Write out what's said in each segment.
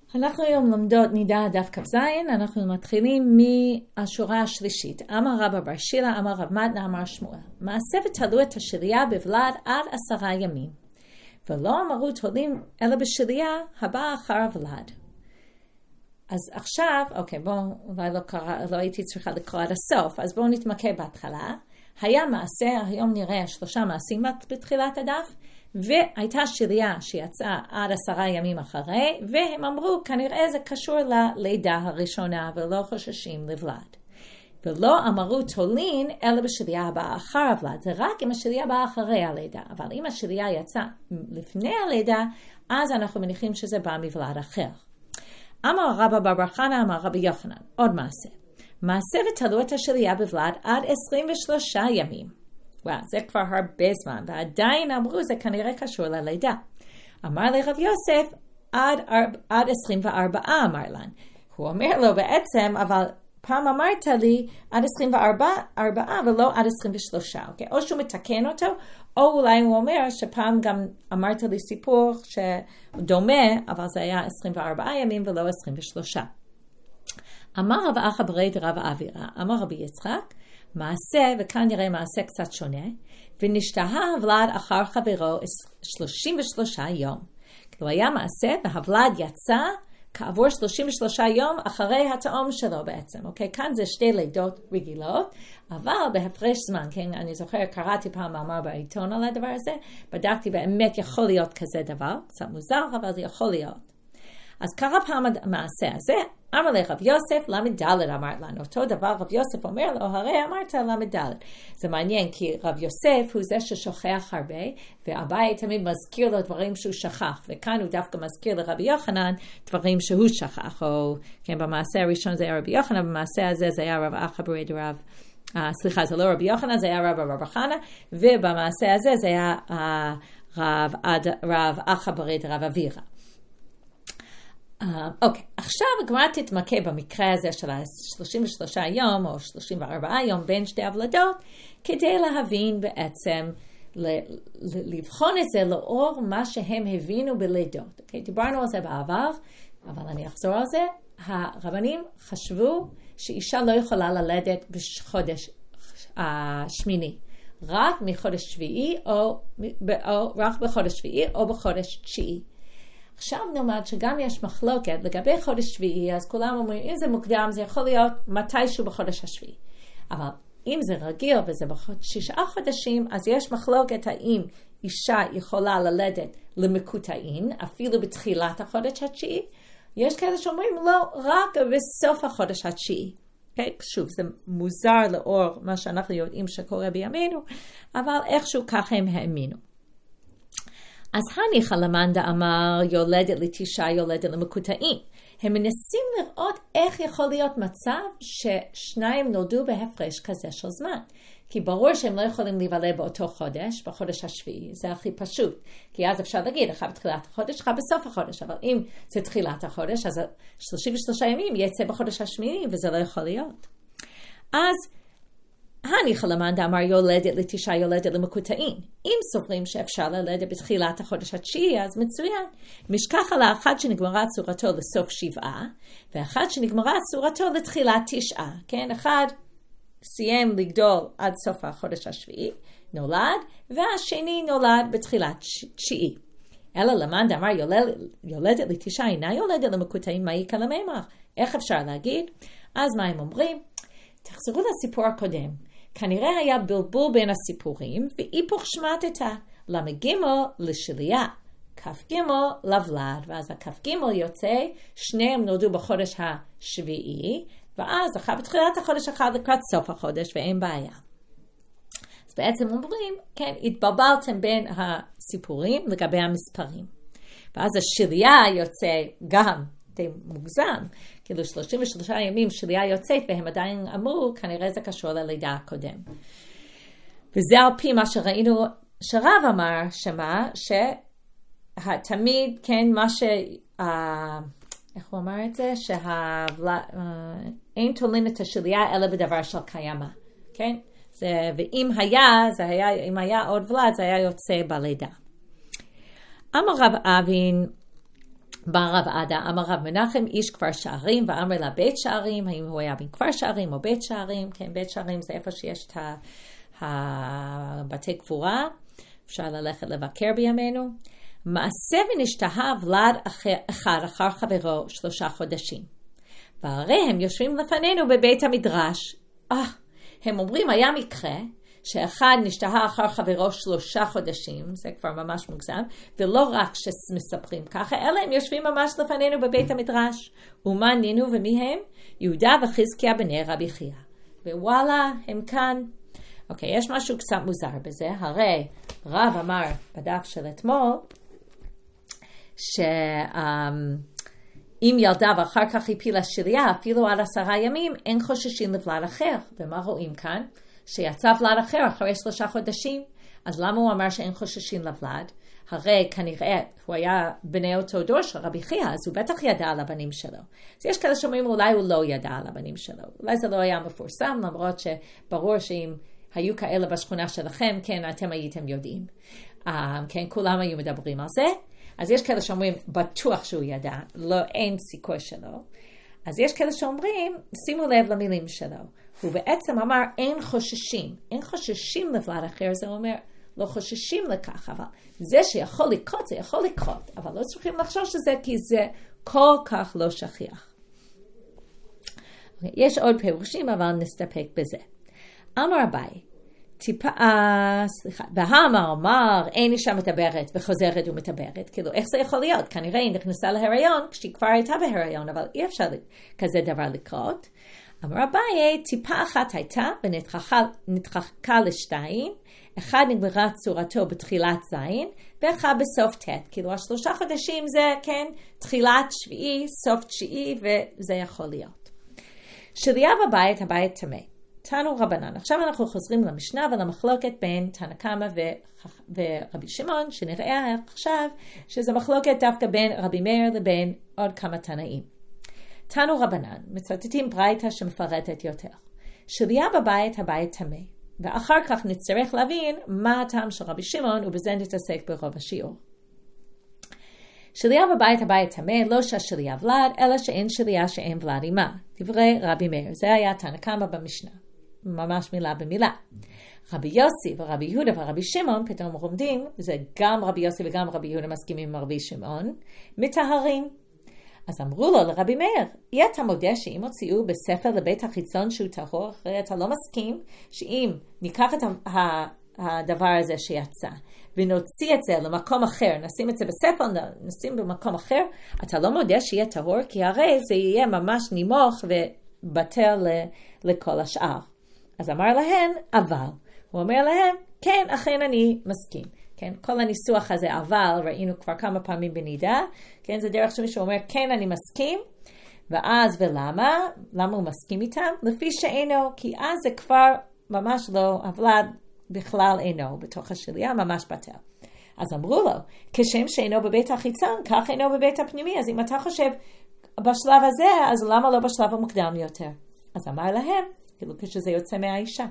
אנחנו היום לומדות נידה דף כ"ז, אנחנו מתחילים מהשורה השלישית. אמר רבא בר שילא, אמר רב מתנא, אמר שמואל. מעשה ותלו את השליה בבלד עד 10 ימים. ולא אמרו תולים אלא בשליה הבאה אחר הוולד. אז עכשיו, בואו, אולי לא הייתי צריכה לקרוא עד הסוף, אז בואו נתמקד בהתחלה. היה מעשה, היום נראה 3 מעשים בתחילת הדף, והייתה שליה שיצאה עד 10 ימים אחרי, והם אמרו, כנראה זה קשור ללידה הראשונה, ולא חוששים לבלד. ולא אמרו תולין, אלא בשליה הבאה אחר הוולד. זה רק אם השליה הבאה אחרי הלידה. אבל אם השליה יצאה לפני הלידה, אז אנחנו מניחים שזה בא מבלד אחר. אמר רבא בר חנא, אמר רבי יוחנן, עוד מעשה. מעשה ותלו את השליה בבלד עד 23 ימים. וואו, זה כבר הרבה זמן, ועדיין אמרו זה כנראה קשור ללידה. אמר לרב יוסף, עד 24 אמר לן. הוא אומר לו בעצם, אבל פעם אמרת לי עד 24 ולא עד 23. אוקיי? או שהוא מתקן אותו, או אולי הוא אומר שפעם גם אמרת לי סיפור שדומה, אבל זה היה 24 ימים ולא 23. אמר רב אחא ברי דרב אבירא, אמר רבי יצחק, מעשה, וכאן נראה מעשה קצת שונה, ונשתהה הוולד אחר חברו 33 יום. כאילו היה מעשה, והוולד יצא כעבור 33 יום אחרי התאום שלו בעצם. אוקיי? כאן זה 2 לידות רגילות, אבל בהפרש זמן, כן? אני זוכר, קראתי פעם מאמר בעיתון על הדבר הזה, בדקתי באמת יכול להיות כזה דבר, קצת מוזר, אבל זה יכול להיות. אז קרה פעם המעשה הזה, אמר לרב יוסף, למד אמר לנו. אותו דבר רב יוסף אומר לו, הרי אמרת למד. זה מעניין, כי רב יוסף הוא זה ששוכח הרבה, והבית תמיד מזכיר לו דברים שהוא שכח, וכאן הוא דווקא מזכיר לרבי יוחנן דברים שהוא שכח, או כן, במעשה הראשון זה היה רבי יוחנן, במעשה הזה זה היה רב אחא ברי דרב, זה לא רבי יוחנן, זה היה רב בר חנא, ובמעשה הזה זה היה רב אחא ברי דרב אבירא. עכשיו הגמרא תתמקד במקרה הזה של 33 יום או 34 יום בין 2 הוולדות, כדי להבין בעצם, לבחון את זה לאור מה שהם הבינו בלידות. דיברנו על זה בעבר, אבל אני אחזור על זה. הרבנים חשבו שאישה לא יכולה ללדת בחודש השמיני, רק מחודש שביעי או רק בחודש שביעי או בחודש תשיעי. עכשיו נאמר שגם יש מחלוקת לגבי חודש שביעי, אז כולם אומרים, אם זה מוקדם, זה יכול להיות מתישהו בחודש השביעי. אבל אם זה רגיל וזה 6 חודשים, אז יש מחלוקת האם אישה יכולה ללדת למקוטעין, אפילו בתחילת החודש התשיעי. יש כאלה שאומרים, לא, רק בסוף החודש התשיעי. שוב, זה מוזר לאור מה שאנחנו יודעים שקורה בימינו, אבל איכשהו ככה הם האמינו. אז הניחא למאן דאמר יולדת לתשעה יולדת למקוטעין. הם מנסים לראות איך יכול להיות מצב ששניים נולדו בהפרש כזה של זמן. כי ברור שהם לא יכולים להיוולד באותו חודש, בחודש השביעי. זה הכי פשוט. כי אז אפשר להגיד, אחד בתחילת החודש, אחד בסוף החודש. אבל אם זה תחילת החודש, אז 33 ימים יצא בחודש השמיני, וזה לא יכול להיות. אז הניחא למאן דאמר יולדת לתשעה יולדת למקוטעין. אם סוברים שאפשר ללדת בתחילת החודש התשיעי, אז מצוין. משכח על האחד שנגמרה צורתו לסוף 7, ואחד שנגמרה צורתו לתחילת 9. כן, אחד סיים לגדול עד סוף החודש השביעי, נולד, והשני נולד בתחילת 9. אלא למאן דאמר יולדת לתשעה אינה יולדת למקוטעין, מה יקרא למימר? איך אפשר להגיד? אז מה הם אומרים? תחזרו לסיפור הקודם. כנראה היה בלבול בין הסיפורים, והיפוך שמטתא, למ"ג לשליה, כ"ג לוולד, ואז הכ"ג יוצא, שניהם נולדו בחודש השביעי, ואז אחד בתחילת החודש, אחד לקראת סוף החודש, ואין בעיה. אז בעצם אומרים, כן, התבלבלתם בין הסיפורים לגבי המספרים. ואז השליה יוצא גם די מוגזם, כאילו 33 ימים שליה יוצאת, והם עדיין אמרו, כנראה זה קשור ללידה הקודם. וזה על פי מה שראינו, שרב אמר, שתמיד, כן, מה איך הוא אמר את זה? אין תולין את השליה אלא בדבר של קיימה, כן? ואם אם היה עוד ולד, זה היה יוצא בלידה. אמר רב אבין, בא רב עדה, אמר רב מנחם, איש כפר שערים, ואמר לה בית שערים, האם הוא היה בכפר שערים או בית שערים? כן, בית שערים זה איפה שיש את הבתי קבורה, אפשר ללכת לבקר בימינו. מעשה ונשתהה ולד אחד אחר חברו 3 חודשים. והרי הם יושבים לפנינו בבית המדרש. הם אומרים, היה מקרה שאחד נשתהה אחר חברו 3 חודשים, זה כבר ממש מוגזם, ולא רק שמספרים ככה, אלא הם יושבים ממש לפנינו בבית המדרש. ומה נינו ומי הם? יהודה וחזקיה בני רבי חייא. ווואלה, הם כאן. אוקיי, יש משהו קצת מוזר בזה, הרי רב אמר בדף של אתמול, שאם ילדה ואחר כך הפילה שריה, אפילו עד 10 ימים, אין חוששים לבלד אחר. ומה רואים כאן? שיצא ולד אחר אחרי 3 חודשים. אז למה הוא אמר שאין חוששים לבלד? הרי כנראה הוא היה בני אותו דור של רבי חייא, אז הוא בטח ידע על הבנים שלו. אז יש כאלה שאומרים אולי הוא לא ידע על הבנים שלו. אולי זה לא היה מפורסם, למרות שברור שאם היו כאלה בשכונה שלכם, כן, אתם הייתם יודעים. כן, כולם היו מדברים על זה. אז יש כאלה שאומרים, בטוח שהוא ידע, לא, אין סיכוי שלו. אז יש כאלה שאומרים, שימו לב למילים שלו. הוא בעצם אמר, אין חוששים. אין חוששים לבלד אחר, זה אומר, לא חוששים לכך, אבל זה שיכול לקרות, זה יכול לקרות. אבל לא צריכים לחשוש שזה, כי זה כל כך לא שכיח. יש עוד פירושים, אבל נסתפק בזה. אמר אביי, והאמר, אין אישה מתאברת וחוזרת ומתאברת. כאילו, איך זה יכול להיות? כנראה היא נכנסה להיריון כשהיא כבר הייתה בהיריון, אבל אי אפשר כזה דבר לקרות. אמר אביי, טיפה אחת הייתה ונתרחקה לשתיים, אחד נגמרה צורתו בתחילת זין, ואחד בסוף תת. כאילו, 3 חודשים זה, כן, תחילת שביעי, סוף 9, וזה יכול להיות. שריה בבית, הבית טמא. תנו רבנן. עכשיו אנחנו חוזרים למשנה ולמחלוקת בין תנא קמא ורבי שמעון, שנראה עכשיו שזה מחלוקת דווקא בין רבי מאיר לבין עוד כמה תנאים. תנו רבנן, מצטטים ברייתא שמפרטת יותר. שריה בבית, הבית טמא. ואחר כך נצטרך להבין מה הטעם של רבי שמעון, ובזה נתעסק ברוב השיעור. שריה בבית, הבית טמא, לא שהשריה ולד, אלא שאין שריה שאין ולד עמה. דברי רבי מאיר, זה היה תנא קמא במשנה. ממש מילה במילה. רבי יוסי ורבי יהודה ורבי שמעון, פתאום לומדים, זה גם רבי יוסי וגם רבי יהודה מסכימים עם רבי שמעון, מטהרים. אז אמרו לו לרבי מאיר, אתה מודה שאם הוציאו בספר לבית החיצון שהוא טהור, אחרי אתה לא מסכים שאם ניקח את הדבר הזה שיצא, ונוציא את זה למקום אחר, נשים את זה בספר, נשים במקום אחר, אתה לא מודה שיהיה טהור, כי הרי זה יהיה ממש נימוך ובטל לכל השאר. אז אמר להם, אבל. הוא אומר להם, כן, אכן אני מסכים. כן, כל הניסוח הזה, אבל, ראינו כבר כמה פעמים בנידה, כן, זה דרך שמישהו אומר, כן, אני מסכים, ואז ולמה? למה הוא מסכים איתם? לפי שאינו, כי אז זה כבר ממש לא, הוולד בכלל אינו, בתוך השליה, ממש בטל. אז אמרו לו, כשם שאינו בבית החיצון, כך אינו בבית הפנימי, אז אם אתה חושב בשלב הזה, אז למה לא בשלב המוקדם יותר? אז אמר להם, כאילו כשזה יוצא מהאישה.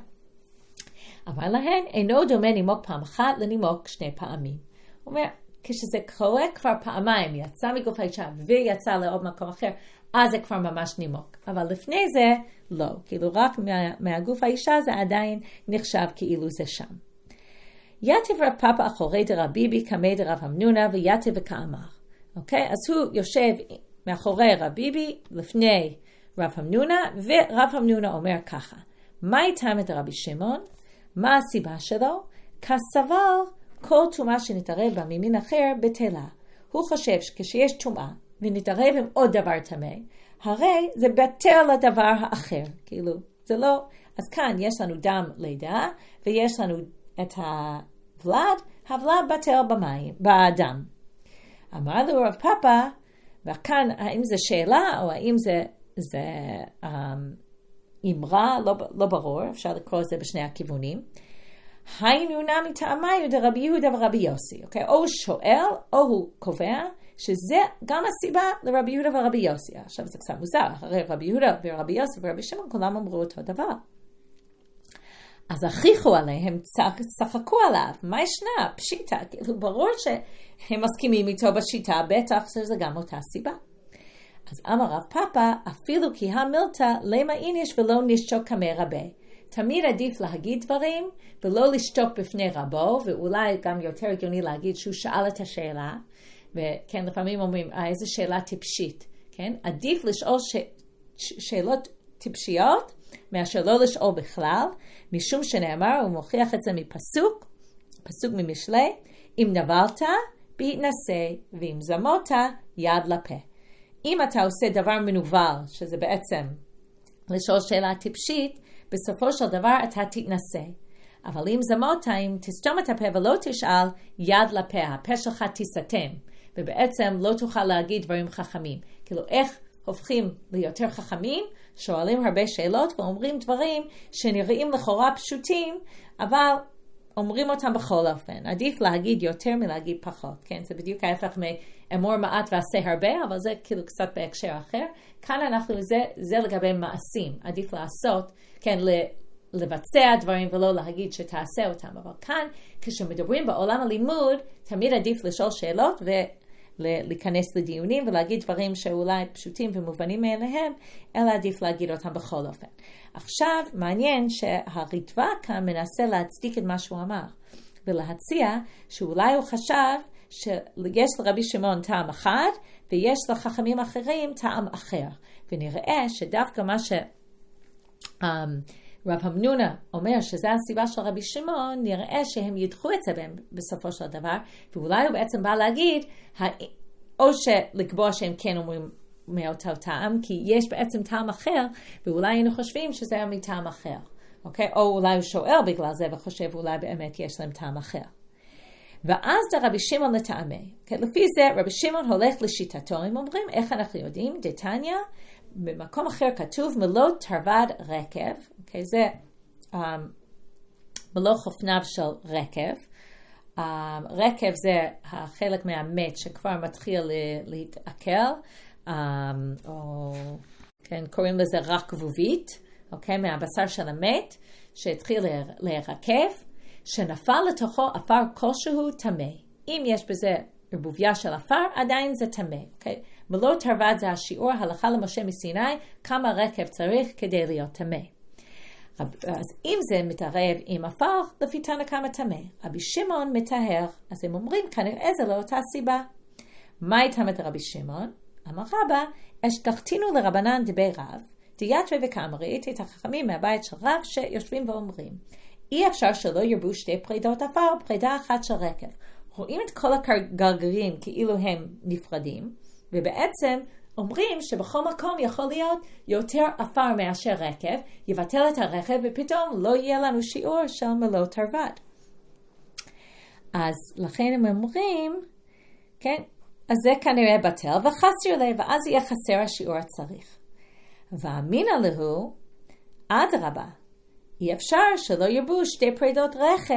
אמר להן, אינו דומה נימוק פעם אחת לנימוק 2 פעמים. הוא אומר, כשזה קורה כבר פעמיים, יצא מגוף האישה ויצא לעוד מקום אחר, אז זה כבר ממש נימוק. אבל לפני זה, לא. כאילו רק מהגוף האישה זה עדיין נחשב כאילו זה שם. יתיב רב פאפא אחורי דרב ביבי כמי דרב המנונה ויתיב וכאמר. אוקיי? אז הוא יושב מאחורי רב ביבי לפני רב המנונה, ורב המנונה אומר ככה, מה איתם את רבי שמעון? מה הסיבה שלו? כסבר כל תומה שנתערב בה ממין אחר בטלה. הוא חושב שכשיש תומה ונתערב עם עוד דבר טמא, הרי זה בטל לדבר האחר. כאילו, זה לא. אז כאן יש לנו דם לידה, ויש לנו את הוולד בטל בדם. אמר לו רב פאפא, וכאן האם זה שאלה או האם זה אמרה, לא ברור, אפשר לקרוא את זה בשני הכיוונים. היינו נמי טעמיו דרבי יהודה ורבי יוסי. אוקיי? או הוא שואל, או הוא קובע, שזה גם הסיבה לרבי יהודה ורבי יוסי. עכשיו זה קצת מוזר, הרי רבי יהודה ורבי יוסי ורבי שמעון כולם אמרו אותו דבר. אז הכריחו עליהם, צחקו עליו, מה ישנה? פשיטה, כאילו ברור שהם מסכימים איתו בשיטה, בטח שזה גם אותה סיבה. אז אמר רב פאפא, אפילו כי המילתא למה איניש ולא נשתוק כמי רבה. תמיד עדיף להגיד דברים ולא לשתוק בפני רבו, ואולי גם יותר הגיוני להגיד שהוא שאל את השאלה, וכן, לפעמים אומרים, איזו שאלה טיפשית, כן? עדיף לשאול שאלות טיפשיות, מאשר לא לשאול בכלל, משום שנאמר, הוא מוכיח את זה מפסוק, פסוק ממשלי, אם נבלת, בהתנסה, ואם זמות, יד לפה. אם אתה עושה דבר מנוול, שזה בעצם לשאול שאלה טיפשית, בסופו של דבר אתה תתנסה. אבל אם זמות, אם תסתום את הפה ולא תשאל, יד לפה, הפה שלך תסתם, ובעצם לא תוכל להגיד דברים חכמים. כאילו איך הופכים ליותר חכמים, שואלים הרבה שאלות ואומרים דברים שנראים לכאורה פשוטים, אבל אומרים אותם בכל אופן. עדיף להגיד יותר מלהגיד פחות, כן? זה בדיוק ההפך מאמור מעט ועשה הרבה, אבל זה כאילו קצת בהקשר אחר. כאן אנחנו, זה לגבי מעשים. עדיף לעשות, כן, לבצע דברים ולא להגיד שתעשה אותם. אבל כאן, כשמדברים בעולם הלימוד, תמיד עדיף לשאול שאלות להיכנס לדיונים ולהגיד דברים שאולי פשוטים ומובנים מאליהם, אלא עדיף להגיד אותם בכל אופן. עכשיו, מעניין שהריטב"א כאן מנסה להצדיק את מה שהוא אמר, ולהציע שאולי הוא חשב שיש לרבי שמעון טעם אחד, ויש לחכמים אחרים טעם אחר. ונראה שדווקא מה רב המנונה אומר שזה הסיבה של רבי שמעון, נראה שהם ידחו את זה בסופו של דבר, ואולי הוא בעצם בא להגיד, או שלקבוע שהם כן אומרים מאותו טעם, כי יש בעצם טעם אחר, ואולי היינו חושבים שזה היה מטעם אחר. אוקיי? או אולי הוא שואל בגלל זה, וחושב אולי באמת יש להם טעם אחר. ואז רבי שמעון לטעמי. לפי זה רבי שמעון הולך לשיטתו, הם אומרים, איך אנחנו יודעים? דתניא, במקום אחר כתוב, מלוא תרווד רכב, okay, זה מלוא חופניו של רכב. רכב זה החלק מהמת שכבר מתחיל להתעכל, או כן, קוראים לזה רק כבובית, okay, מהבשר של המת, שהתחיל להירקב, שנפל לתוכו אפר כלשהו טמא. אם יש בזה ערבוביה של אפר, עדיין זה טמא. Okay? מלוא תרווד זה השיעור הלכה למשה מסיני, כמה רכב צריך כדי להיות טמא. אז אם זה מתערב עם אפר, לפי תנא קמא טמא. רבי שמעון מטהר, אז הם אומרים, כנראה זה לא אותה סיבה. מה התאמת רבי שמעון? אמר רבא, אשתחתינו לרבנן דבי רב, דיאטרי וקאמרית, את החכמים מהבית של רב שיושבים ואומרים, אי אפשר שלא ירבו שתי פרידות אפר, פרידה אחת של רכב. רואים את כל הגרגרים כאילו הם נפרדים, ובעצם אומרים שבכל מקום יכול להיות יותר אפר מאשר רכב, יבטל את הרכב ופתאום לא יהיה לנו שיעור של מלוא תרווד. אז לכן הם אומרים, כן, אז זה כנראה בטל וחסר לי, ואז יהיה חסר השיעור הצריך. ואמינא להו, אדרבה, אי אפשר שלא ירבו שתי פרידות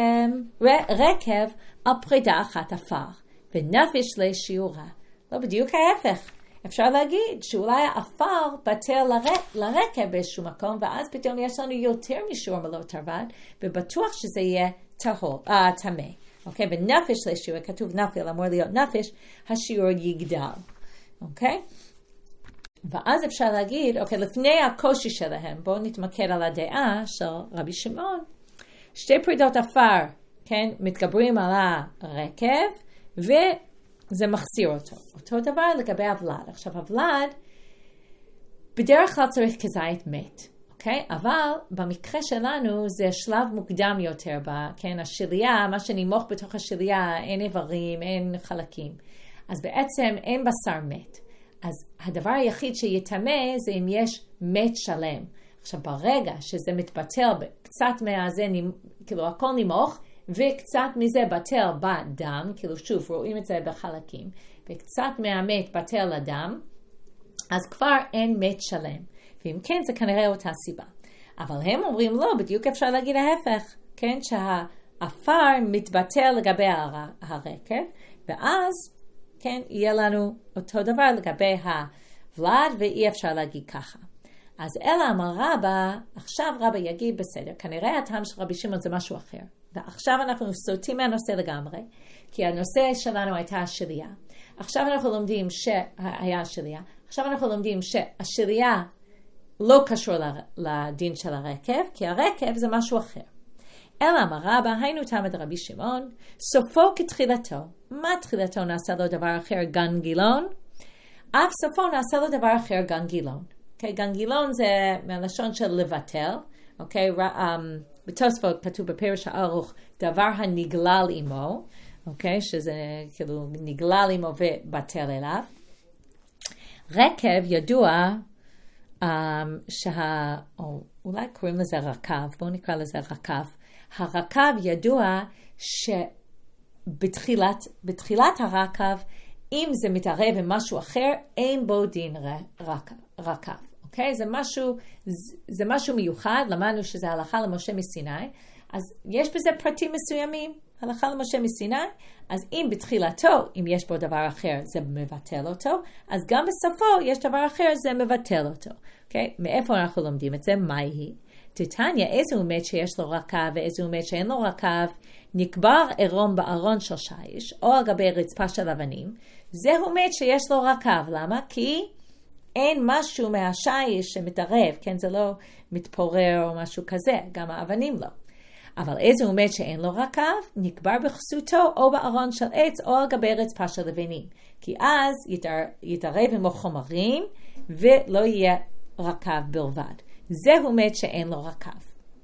רכב על פרידה אחת אפר, ונפש לשיעורה. לא בדיוק ההפך. אפשר להגיד שאולי האפר בטל לרכב באיזשהו מקום, ואז פתאום יש לנו יותר משיעור מלוא תרווד, ובטוח שזה יהיה טמא. אוקיי? ונפש לשיעור, כתוב נפל, אמור להיות נפש, השיעור יגדל. אוקיי? ואז אפשר להגיד, אוקיי, לפני הקושי שלהם, בואו נתמקד על הדעה של רבי שמעון. שתי פרידות אפר, כן, מתגברים על הרכב, וזה מחסיר אותו. אותו דבר לגבי הוולד. עכשיו, הוולד, בדרך כלל צריך כזית מת, אוקיי? אבל במקרה שלנו זה שלב מוקדם יותר, כן, השליה, מה שנמוך בתוך השליה, אין איברים, אין חלקים. אז בעצם אין בשר מת. אז הדבר היחיד שיתמה זה אם יש מת שלם. עכשיו ברגע שזה מתבטל קצת מהזה, כאילו הכל נמוך, וקצת מזה בטל בדם, כאילו שוב רואים את זה בחלקים, וקצת מהמת בטל לדם, אז כבר אין מת שלם. ואם כן זה כנראה אותה סיבה. אבל הם אומרים לא, בדיוק אפשר להגיד ההפך, כן, שהאפר מתבטל לגבי הרכב, ואז כן, יהיה לנו אותו דבר לגבי הוולד, ואי אפשר להגיד ככה. אז אלא אמר רבא, עכשיו רבא יגיד בסדר, כנראה הטעם של רבי שמעון זה משהו אחר. ועכשיו אנחנו סוטים מהנושא לגמרי, כי הנושא שלנו הייתה השליה. עכשיו אנחנו לומדים שהיה השליה. עכשיו אנחנו לומדים שהשליה לא קשור לדין של הרכב, כי הרכב זה משהו אחר. אלא אמר רבא, היינו תלמיד רבי שמעון, סופו כתחילתו. מה תחילתו נעשה לו דבר אחר גן גילון? אף סופו נעשה לו דבר אחר גן גילון. Okay, גן גילון זה מהלשון של לבטל. Okay, בתוספות כתוב בפרש הארוך, דבר הנגלל עמו. Okay, שזה כאילו נגלל עמו ובטל אליו. רכב ידוע אולי קוראים לזה רכב, בואו נקרא לזה רכב. הרכב ידוע שבתחילת הרכב, אם זה מתערב עם משהו אחר, אין בו דין רכב. אוקיי? זה משהו מיוחד, למדנו שזה הלכה למשה מסיני, אז יש בזה פרטים מסוימים, הלכה למשה מסיני, אז אם בתחילתו, אם יש בו דבר אחר, זה מבטל אותו, אז גם בסופו יש דבר אחר, זה מבטל אותו. אוקיי? מאיפה אנחנו לומדים את זה? מהי? תתניה, איזה הוא מת שיש לו רכב ואיזה הוא מת שאין לו רכב, נקבר עירום בארון של שיש, או על גבי רצפה של אבנים, זהו מת שיש לו רכב. למה? כי אין משהו מהשיש שמתערב, כן? זה לא מתפורר או משהו כזה, גם האבנים לא. אבל איזה הוא מת שאין לו רכב, נקבר בכסותו או בארון של עץ או על גבי רצפה של אבנים. כי אז יתערב עם חומרים ולא יהיה רכב בלבד. זהו מת שאין לו רכב.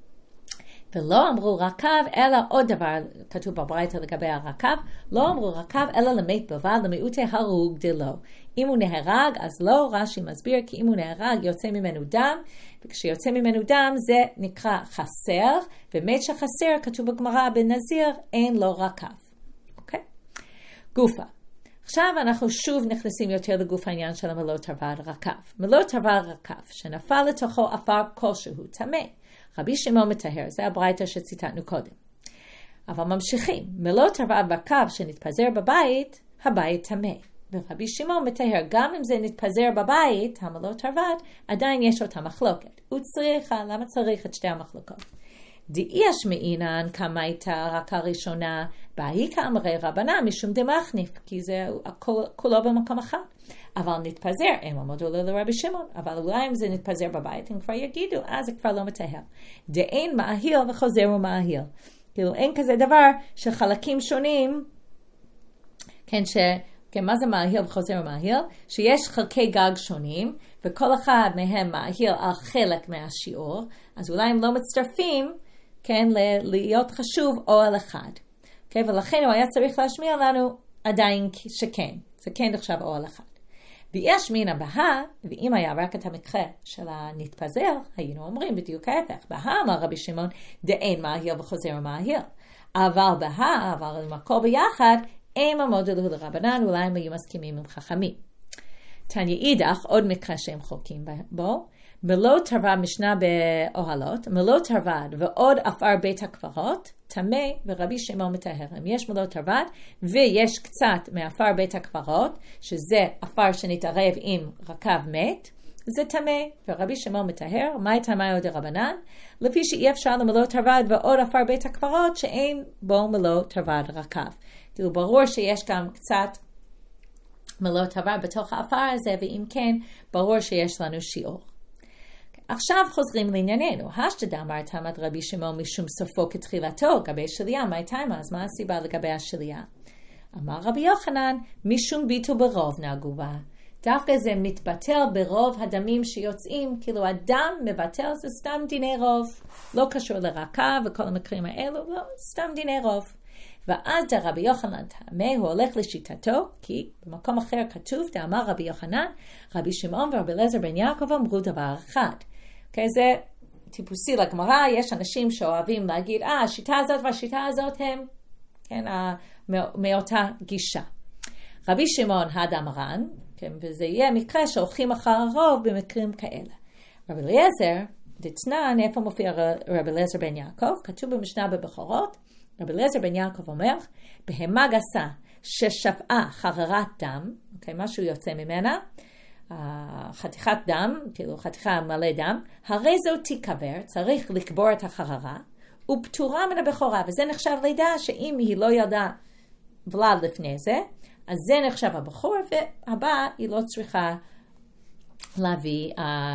ולא אמרו רכב, אלא עוד דבר, כתוב בברייתא לגבי הרכב, לא אמרו רכב, אלא למת בלבד, למיעוטי הרוג דלא. אם הוא נהרג, אז לא, רש"י מסביר, כי אם הוא נהרג, יוצא ממנו דם, וכשיוצא ממנו דם, זה נקרא חסר, ומת שחסר, כתוב בגמרא בנזיר, אין לו רכב. אוקיי? גופה. עכשיו אנחנו שוב נכנסים יותר לגוף העניין של המלוא תרווד רכב. מלוא תרווד רכב, שנפל לתוכו עפר כלשהו, טמא. רבי שמעון מטהר, זה הברייתא שציטטנו קודם. אבל ממשיכים, מלוא תרווד רכב שנתפזר בבית, הבית טמא. ורבי שמעון מטהר, גם אם זה נתפזר בבית, המלוא תרווד, עדיין יש אותה מחלוקת. למה צריך את שתי המחלוקות? דאי השמעינן כמה הייתה רק הראשונה, בהי כאמרי רבנן משום דמחניף, כי זה כולו במקום אחד. אבל נתפזר, הם עמדו לרבי שמעון, אבל אולי אם זה נתפזר בבית, הם כבר יגידו, זה כבר לא מטהר. דאין מאהיל וחוזר ומאהיל. כאילו אין כזה דבר שחלקים שונים, כן, מה זה מאהיל וחוזר ומאהיל? שיש חלקי גג שונים, וכל אחד מהם מאהיל על חלק מהשיעור, אז אולי הם לא מצטרפים, כן, להיות חשוב או על אחד. Okay, ולכן הוא היה צריך להשמיע לנו עדיין שכן. זה כן עכשיו או על אחד. ויש מן הבאה, ואם היה רק את המקרה של הנתפזר, היינו אומרים בדיוק ההפך. בהה אמר רבי שמעון, דאין מאהיל וחוזר ומאהיל. אבל עם הכל ביחד, הם עמודו לרבנן, אולי הם היו מסכימים עם חכמים. תניא אידך, עוד מקרה שהם חולקים בו, מלוא תרווד משנה באוהלות, מלוא תרווד ועוד עפר בית הקברות, טמא ורבי שמעון מטהר. אם יש מלוא תרווד ויש קצת מעפר בית הקברות, שזה עפר שנתערב עם רכב מת, זה טמא ורבי שמעון מטהר. מהי טמאי דרבנן? לפי שאי אפשר למלוא תרווד ועוד עפר בית הקברות שאין בו מלוא תרווד רכב. כאילו ברור שיש גם קצת מלוא תרווד בתוך העפר הזה, ואם כן, ברור שיש לנו שיעור. עכשיו חוזרים לענייננו. השתדע אמר תמת רבי שמעון משום סופו כתחילתו, גבי שליה, מה תימה? אז מה הסיבה לגבי השליה? אמר רבי יוחנן, משום ביטו ברוב נהגו בה. דווקא זה מתבטל ברוב הדמים שיוצאים, כאילו הדם מבטל, זה סתם דיני רוב. לא קשור לרקה וכל המקרים האלו, לא, סתם דיני רוב. ואז רבי יוחנן טעמה, הוא הולך לשיטתו, כי במקום אחר כתוב, דאמר רבי יוחנן, רבי שמעון ורבי אליעזר בן יעקב אמרו דבר אחד. זה טיפוסי לגמרא, יש אנשים שאוהבים להגיד, השיטה הזאת והשיטה הזאת הם, כן, מאותה גישה. רבי שמעון הדמרן, כן, וזה יהיה מקרה שהולכים אחר הרוב במקרים כאלה. רבי אליעזר, דתנן, איפה מופיע רבי אליעזר בן יעקב? כתוב במשנה בבכורות, רבי אליעזר בן יעקב אומר, בהמה גסה ששפעה חררת דם, okay, משהו יוצא ממנה, חתיכת דם, כאילו חתיכה מלא דם, הרי זו תיקבר, צריך לקבור את החררה, ופטורה מן הבכורה, וזה נחשב לידה שאם היא לא ילדה ולד לפני זה, אז זה נחשב הבכור, והבאה היא לא צריכה להביא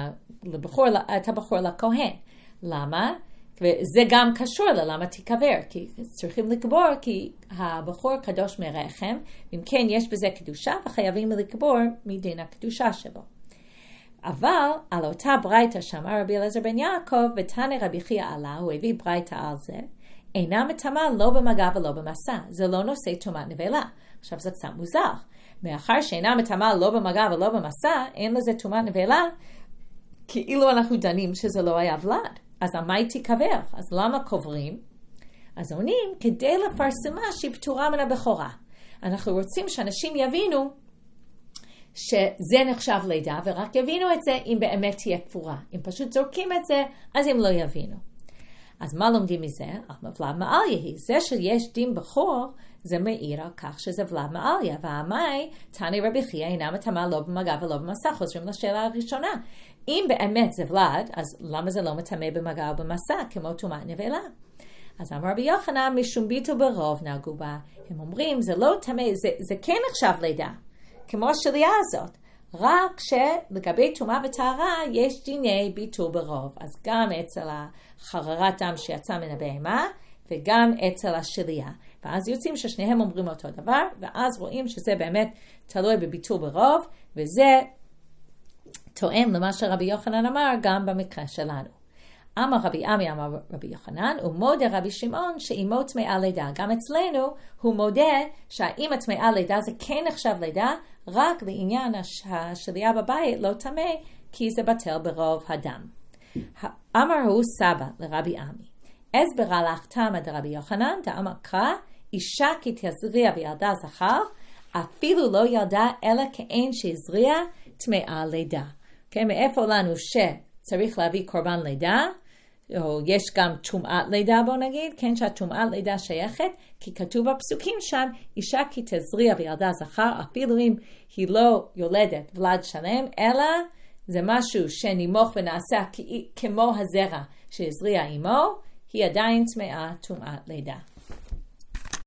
את הבכור לכהן. למה? וזה גם קשור ללמה תיקבר, כי צריכים לקבור, כי הבכור קדוש מרחם, ואם כן יש בזה קדושה, וחייבים לקבור מדין הקדושה שבו. אבל על אותה ברייתא שאמר רבי אליעזר בן יעקב, ותנא רבי חייא עלה, הוא הביא ברייתא על זה, אינה מטמאה לא במגע ולא במסע, זה לא נושא טומאת נבלה. עכשיו זה קצת מוזר, מאחר שאינה מטמאה לא במגע ולא במסע, אין לזה טומאת נבלה, כאילו אנחנו דנים שזה לא היה ולד. אז מה היא תיקבר? אז למה קוברים? אז עונים, כדי לפרסמה שהיא פטורה מן הבכורה. אנחנו רוצים שאנשים יבינו שזה נחשב לידה, ורק יבינו את זה אם באמת תהיה קבורה. אם פשוט זורקים את זה, אז הם לא יבינו. אז מה לומדים מזה? ולד מעליה היא. זה שיש דין בכור, זה מעיר על כך שזה ולד מעליה. והמאי, תני רבי חייא, אינה מטמאה לא במגע ולא במסע. חוזרים לשאלה הראשונה. אם באמת זה ולד, אז למה זה לא מטמא במגע או במסע, כמו טומאת נבלה? אז אמר רבי יוחנן, משום ביטול ברוב נהגו בה. הם אומרים, זה לא טמא, זה כן נחשב לידה, כמו השלייה הזאת. רק שלגבי טומאה וטהרה יש דיני ביטול ברוב. אז גם אצל החררת דם שיצא מן הבהמה, וגם אצל השלייה. ואז יוצאים ששניהם אומרים אותו דבר, ואז רואים שזה באמת תלוי בביטול ברוב, וזה תואם למה שרבי יוחנן אמר גם במקרה שלנו. אמר רבי עמי אמר רבי יוחנן, ומודה רבי שמעון שאימו טמאה לידה. גם אצלנו הוא מודה שהאימא טמאה לידה זה כן נחשב לידה, רק לעניין השלייה בבית לא טמא, כי זה בטל ברוב הדם. אמר הוא סבא לרבי עמי, הסברה לך תמא דרבי יוחנן, דאמר קרא, אישה כי תזריע וילדה זכר, אפילו לא ילדה אלא כאין שהזריע טמאה לידה. כן, מאיפה לנו שצריך להביא קורבן לידה, או יש גם טומאת לידה בוא נגיד, כן, שהטומאת לידה שייכת, כי כתוב בפסוקים שם, אישה כי תזריע וילדה זכר, אפילו אם היא לא יולדת ולד שלם, אלא זה משהו שנימוך ונעשה כמו הזרע שהזריע עמו, היא עדיין טמאה טומאת לידה.